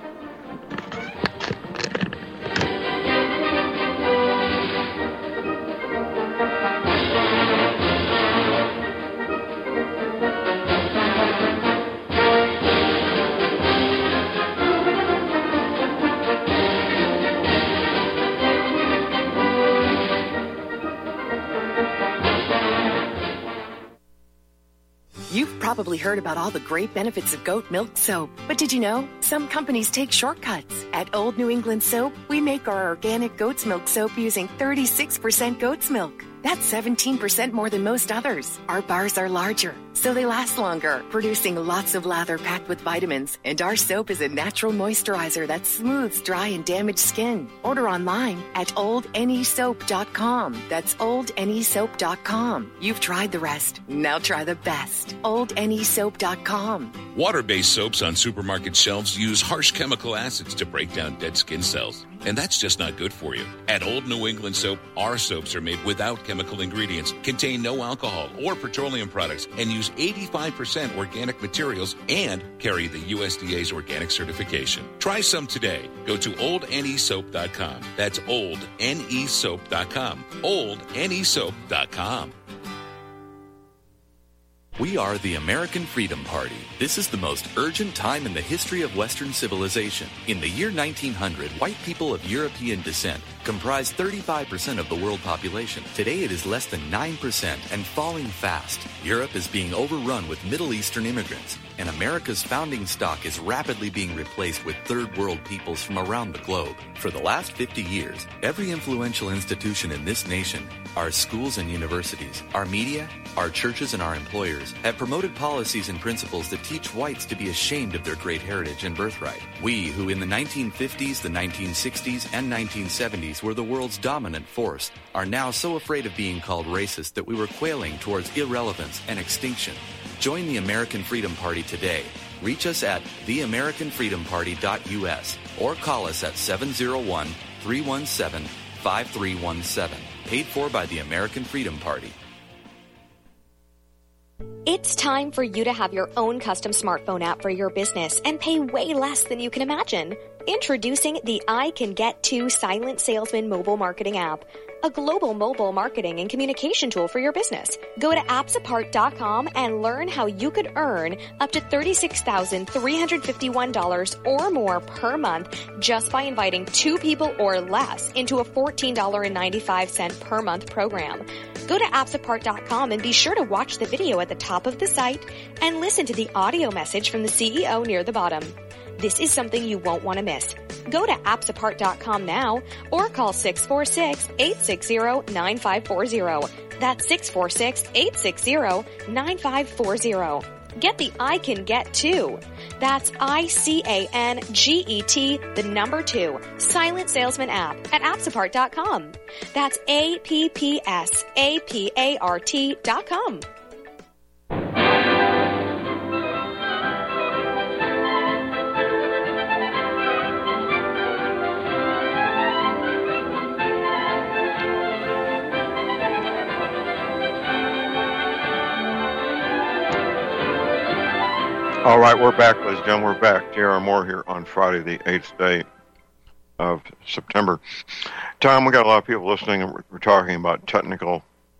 You've probably heard about all the great benefits of goat milk soap, but did you know some companies take shortcuts? At Old New England Soap, we make our organic goat's milk soap using 36% goat's milk. That's 17% more than most others. Our bars are larger, so they last longer, producing lots of lather packed with vitamins. And our soap is a natural moisturizer that smooths dry and damaged skin. Order online at oldnesoap.com. That's oldnesoap.com. You've tried the rest. Now try the best. oldnesoap.com. Water-based soaps on supermarket shelves use harsh chemical acids to break down dead skin cells. And that's just not good for you. At Old New England Soap, our soaps are made without chemical ingredients, contain no alcohol or petroleum products, and use 85% organic materials and carry the USDA's organic certification. Try some today. Go to oldnesoap.com. That's oldnesoap.com. oldnesoap.com. We are the American Freedom Party. This is the most urgent time in the history of Western civilization. In the year 1900, white people of European descent comprised 35% of the world population. Today it is less than 9% and falling fast. Europe is being overrun with Middle Eastern immigrants, and America's founding stock is rapidly being replaced with third world peoples from around the globe. For the last 50 years, every influential institution in this nation, our schools and universities, our media, our churches, and our employers have promoted policies and principles that teach whites to be ashamed of their great heritage and birthright. We, who in the 1950s, the 1960s, and 1970s were the world's dominant force, are now so afraid of being called racist that we were quailing towards irrelevance and extinction. Join the American Freedom Party today. Reach us at theamericanfreedomparty.us or call us at 701-317-5317. Paid for by the American Freedom Party. It's time for you to have your own custom smartphone app for your business and pay way less than you can imagine. Introducing the I Can Get To Silent Salesman mobile marketing app, a global mobile marketing and communication tool for your business. Go to appsapart.com and learn how you could earn up to $36,351 or more per month just by inviting 2 people or less into a $14.95 per month program. Go to appsapart.com and be sure to watch the video at the top of the site and listen to the audio message from the CEO near the bottom. This is something you won't want to miss. Go to appsapart.com now or call 646-860-9540. That's 646-860-9540. Get the I Can Get To. That's ICANGET, the number 2, Silent Salesman app at appsapart.com. That's APPSAPART.com. All right, we're back, ladies and gentlemen. We're back. J.R. Moore here on Friday, the 8th day of September. Tom, we got a lot of people listening, and we're talking about technical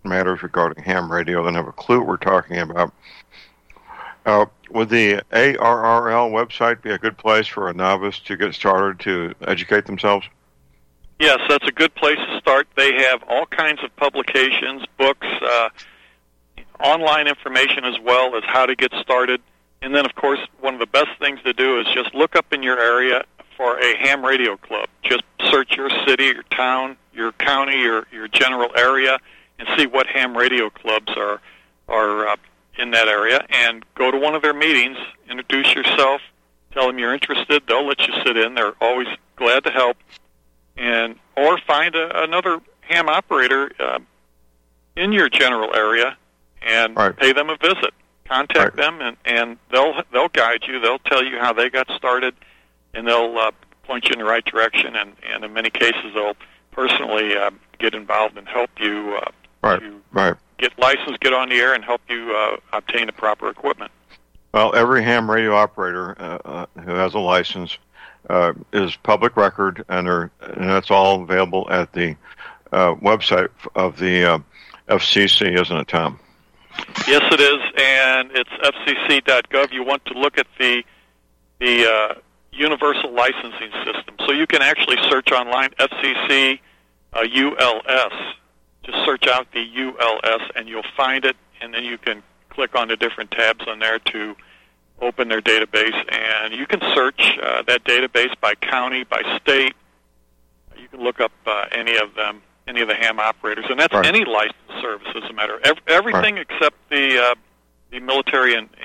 matters regarding ham radio than have a clue what we're talking about. Would the ARRL website be a good place for a novice to get started to educate themselves? Yes, that's a good place to start. They have all kinds of publications, books, online information as well as how to get started. And then, of course, one of the best things to do is just look up in your area for a ham radio club. Just search your city, your town, your county, your general area, and see what ham radio clubs are in that area, and go to one of their meetings, introduce yourself, tell them you're interested. They'll let you sit in. They're always glad to help. Or find another ham operator in your general area and pay them a visit. Contact them, and they'll guide you. They'll tell you how they got started, and they'll point you in the right direction. And in many cases, they'll personally get involved and help you get licensed, get on the air, and help you obtain the proper equipment. Well, every ham radio operator who has a license is public record, and that's all available at the website of the FCC, isn't it, Tom? Yes, it is, and it's fcc.gov. You want to look at the universal licensing system. So you can actually search online FCC ULS. Just search out the ULS, and you'll find it, and then you can click on the different tabs on there to open their database, and you can search that database by county, by state. You can look up any of them, any of the ham operators, and that's any licensed service, as a matter of everything except the military and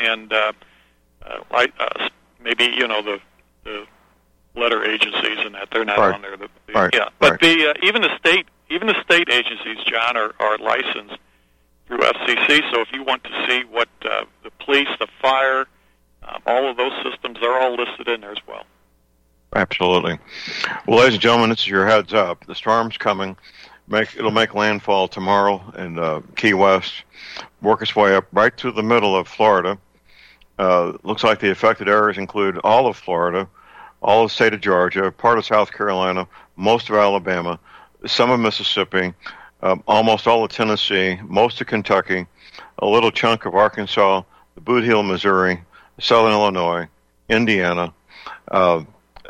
maybe the letter agencies and that they're not on there. But even the state agencies, John, are licensed through FCC. So if you want to see what the police, the fire, all of those systems, they're all listed in there as well. Absolutely. Well, ladies and gentlemen, this is your heads up. The storm's coming. It'll make landfall tomorrow in Key West, work its way up right through the middle of Florida. Looks like the affected areas include all of Florida, all of the state of Georgia, part of South Carolina, most of Alabama, some of Mississippi, almost all of Tennessee, most of Kentucky, a little chunk of Arkansas, the Boot Heel, Missouri, Southern Illinois, Indiana, and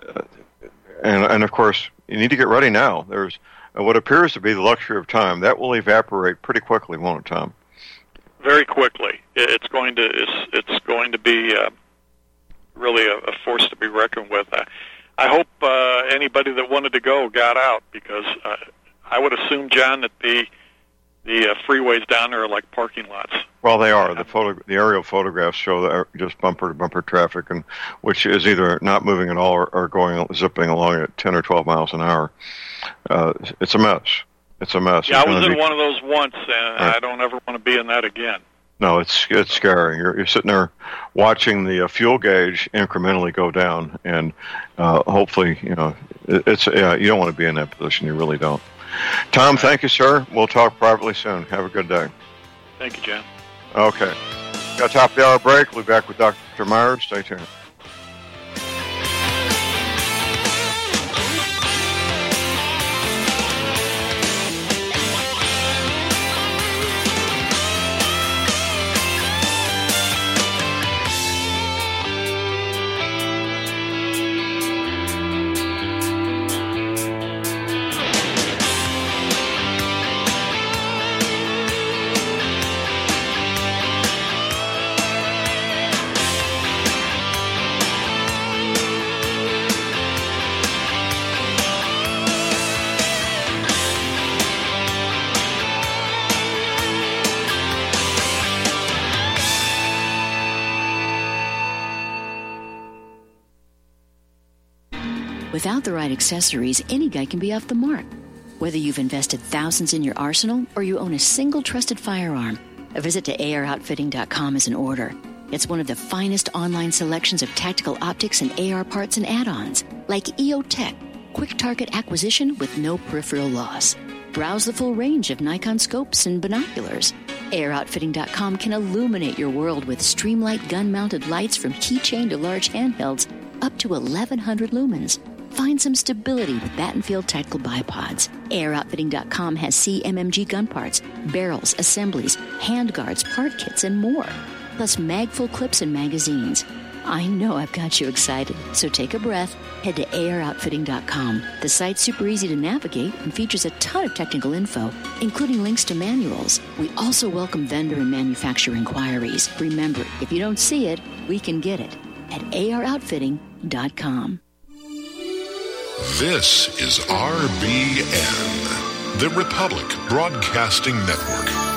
of course, you need to get ready now. There's what appears to be the luxury of time. That will evaporate pretty quickly, won't it, Tom? Very quickly. It's going to be really a force to be reckoned with. I hope anybody that wanted to go got out, because I would assume, John, that the freeways down there are like parking lots. Well, they are. The aerial photographs show that just bumper-to-bumper traffic, and which is either not moving at all or zipping along at 10 or 12 miles an hour. It's a mess. It's a mess. Yeah, I was in one of those once, and I don't ever want to be in that again. No, it's scary. You're sitting there watching the fuel gauge incrementally go down, and hopefully, you don't want to be in that position. You really don't. Tom, thank you, sir. We'll talk privately soon. Have a good day. Thank you, John. Okay. Got a top of the hour break. We'll be back with Dr. Myers. Stay tuned. Without the right accessories, any guy can be off the mark. Whether you've invested thousands in your arsenal or you own a single trusted firearm, a visit to AROutfitting.com is in order. It's one of the finest online selections of tactical optics and AR parts and add-ons, like EOTech, quick target acquisition with no peripheral loss. Browse the full range of Nikon scopes and binoculars. AROutfitting.com can illuminate your world with Streamlight gun-mounted lights from keychain to large handhelds up to 1,100 lumens. Find some stability with Battenfield Tactical Bipods. Airoutfitting.com has CMMG gun parts, barrels, assemblies, handguards, part kits, and more. Plus magfull clips and magazines. I know I've got you excited, so take a breath. Head to Airoutfitting.com. The site's super easy to navigate and features a ton of technical info, including links to manuals. We also welcome vendor and manufacturer inquiries. Remember, if you don't see it, we can get it at Airoutfitting.com. This is RBN, the Republic Broadcasting Network.